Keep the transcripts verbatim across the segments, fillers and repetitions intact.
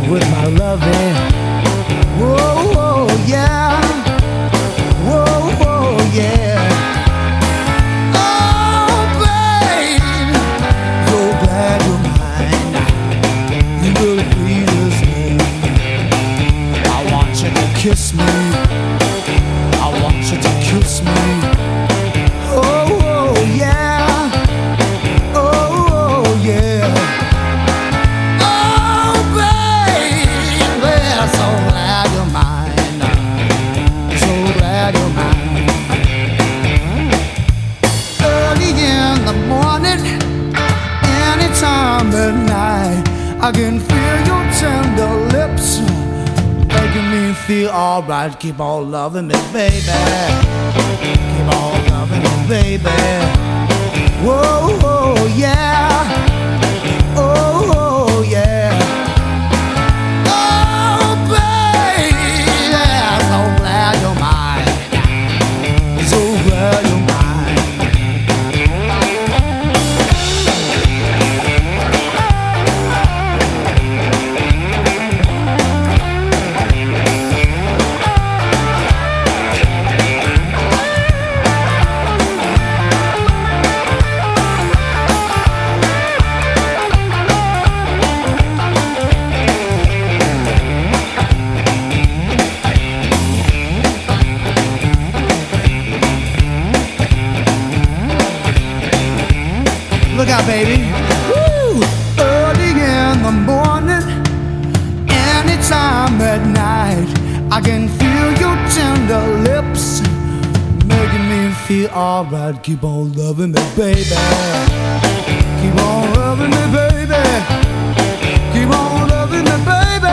with my loving. Whoa, whoa, yeah. Whoa, whoa, yeah. Oh, babe, so glad you're mine. You really please me. I want you to kiss me. I want you to kiss me. Oh, oh, yeah. Oh, yeah. Oh, baby, so glad you're mine. So glad you're mine. Early in the morning, anytime at night, I can feel your tender lips making me feel alright. Keep on loving me, baby. Keep on loving me, baby. Whoa, whoa, yeah. Oh, oh, yeah. Oh, baby, so glad you're mine. So glad you're mine. Look out, baby. Woo! Early in the morning, anytime at night, I can feel your tender lips making me feel alright. Keep on loving me, baby. Keep on loving me, baby. Keep on loving me, baby.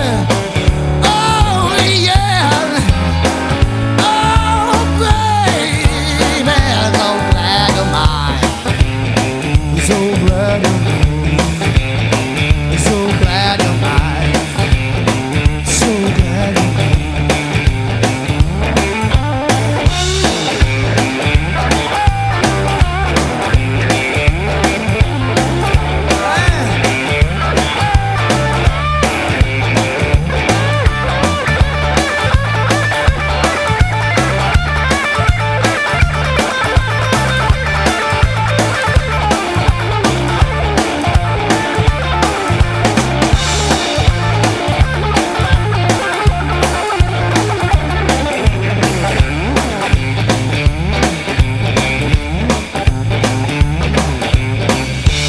Oh, yeah. Oh, baby, so glad you're mine. So glad you're mine. So glad you're mine. So glad you're mine.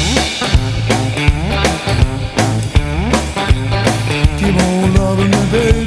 Keep on loving me, baby.